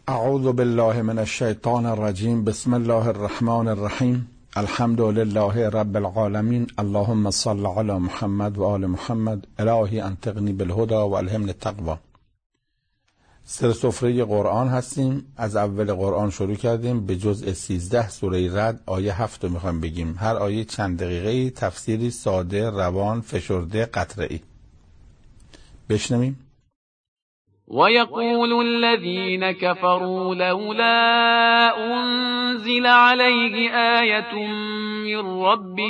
اعوذ بالله من الشیطان الرجیم. بسم الله الرحمن الرحیم. الحمد لله رب العالمین. اللهم صل علی محمد و آل محمد. الهی انطقنی بالهدى و الهمنی التقوی. سر سفره قرآن هستیم. از اول قرآن شروع کردیم به جزء 13 سوره رعد آیه 7 رو میخوایم بگیم. هر آیه چند دقیقه، تفسیری ساده، روان، فشرده، قطره‌ای. بشنویم. ويقول الذين كفروا لولا أنزل عليه آية من ربه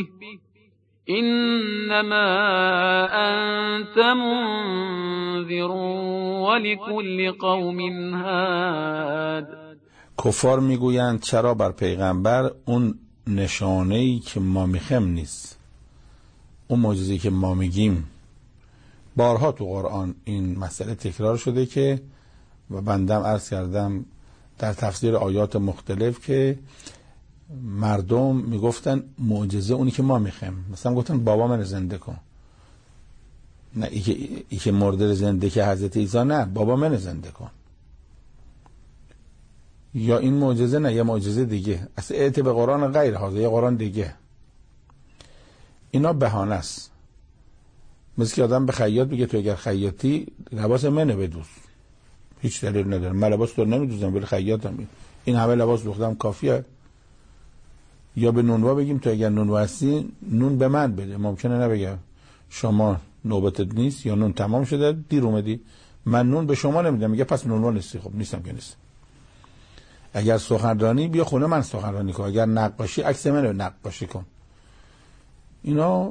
إنما أنت منذر ولكل قوم هاد. کفار میگویند چرا بر پیغمبر اون نشانه‌ای که ما میخوایم نیست، اون معجزه‌ای که ما میگیم. بارها تو قرآن این مسئله تکرار شده که و بندم عرض کردم در تفسیر آیات مختلف که مردم میگفتن معجزه اونی که ما میخوایم. مثلا گفتن بابا من زنده کن، نه ای که مرده زنده که حضرت عیسی، نه بابا من زنده کن. یا این معجزه، نه یه معجزه دیگه، اصلا اعتبار به قرآن غیر هذا، یه قرآن دیگه. اینا بهانه است. مثل که آدم به خیاط بگه تو اگر خیاطی لباس منو بدوز، هیچ دلیل نداره. من لباس تو نمیدوزم ولی خیاطم، این همه لباس دوختم کافیه. یا به نونوا بگیم تو اگر نونوا هستی نون به من بده. ممکنه نبگه شما نوبتت نیست یا نون تمام شده دیر اومدی، من نون به شما نمیدم. میگه پس نونوا نیستی. خب نیستم که نیست. اگر سخنرانی بیا خونه من سخنرانی کن، اگر نقاشی عکس منو نقاشی کن. اینا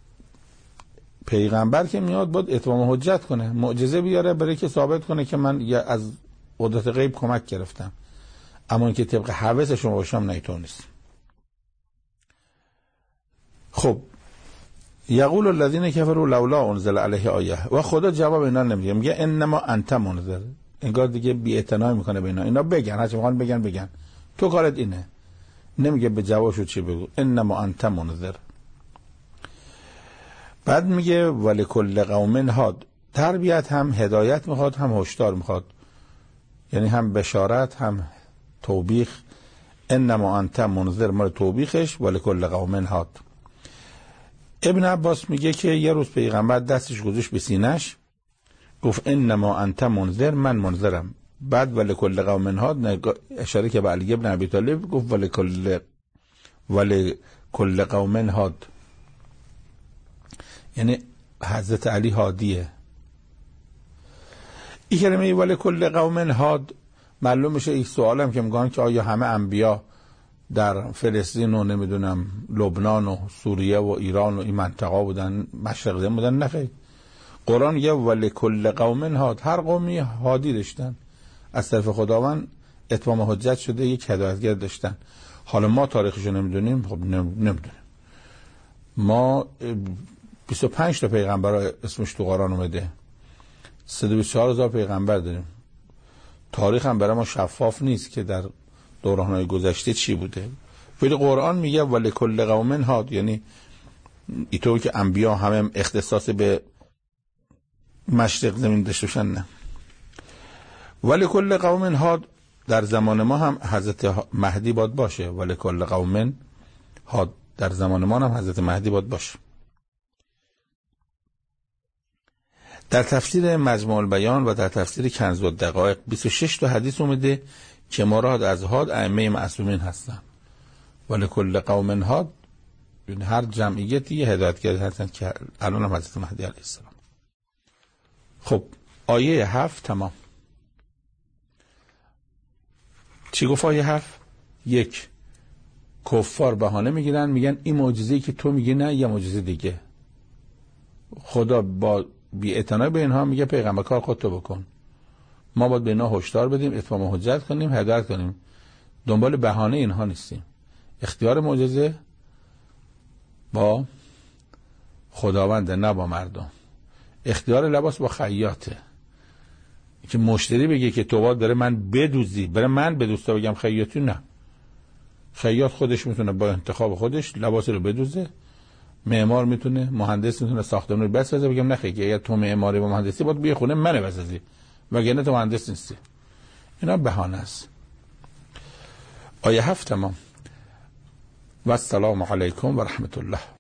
پیغمبر که میاد باید اتمام حجت کنه، معجزه بیاره برای که ثابت کنه که من از قدرت غیب کمک گرفتم، اما اینکه طبق هوس شما باشم نه، اینطور نیست. خب یقول الذین کفروا لولا انزل علیه آیه، و خدا جواب اینا نمیده، میگه انما انت منذر. انگار دیگه بی اعتنا میکنه به اینا بگن، هرچی میخوان بگن تو کارت اینه. نمیگه به جوابشو چی بگو، انما انت منذر. بعد میگه ولکل قوم هاد. تربیت هم هدایت میخواد، هم هشدار میخواد، یعنی هم بشارت هم توبیخ. انما انت منذر مال توبیخش، ولکل قوم هاد. ابن عباس میگه که یه روز پیغمبر دستش گذاشت به سینه‌اش، گفت انما انت منذر، من منذرم. بعد ولکل قوم هاد اشاره که به علی ابن ابی طالب، گفت ولکل قوم هاد، یعنی حضرت علی هادیه. این کلمه ولکل قوم هاد معلوم میشه. این سوالم که میگن که آیا همه انبیا در فلسطین و نمیدونم لبنان و سوریه و ایران و این منطقه بودن، مشرق زمین بودن؟ نه خیر. قرآن یه ولکل قوم هاد، هر قومی هادی داشتن از طرف خداوند، اتمام حجت شده، یک هدایتگر داشتن. حالا ما تاریخشو نمیدونیم. خب نمیدونیم. ما 25 تا پیغمبر اسمش تو قرآن اومده، 124,000 پیغمبر داریم. تاریخ هم برای ما شفاف نیست که در دوران‌های گذشته چی بوده، ولی قرآن میگه ولکل قوم هاد، یعنی اینطور که انبیا همه اختصاص به مشرق زمین داشته باشن، نه. ولکل قوم هاد در زمان ما هم حضرت مهدی باید باشه. ولکل قوم هاد در زمان ما هم حضرت مهدی باید باشه. در تفسیر مجموع البیان و در تفسیر کنز الدقایق 26 تا حدیث اومده که مراد از هاد ائمه معصومین هستن. ولکل قوم هاد یعنی هر جمعیتی یه هدایتگر هستن که الان هم حضرت مهدی علیه السلام. خب آیه 7 تمام. چی گفت آیه 7؟ یک، کفار بهانه میگیرن، میگن این معجزه‌ای که تو میگی نه، یه معجزه دیگه. خدا با بی اعتنایی به اینها میگه پیغمبر کار خودتو بکن. ما باید به اینها هشدار بدیم، اتمام حجت کنیم، هدایت کنیم. دنبال بهانه اینها نیستیم. اختیار معجزه با خداونده، نه با مردم. اختیار لباس با خیاطه که مشتری بگه که تو باید برای من بدوزی، برای من بدوز تا بگم خیاطی، نه. خیاط خودش میتونه با انتخاب خودش لباس رو بدوزه. معمار میتونه، مهندس میتونه ساختمان رو بسازه. بگم نه خیلی اگر تو معماری و مهندسی باید بیای خونه منو بسازی، وگرنه تو مهندس نیستی. اینا بهانه است. آیه 7 تمام. و السلام علیکم و رحمت الله.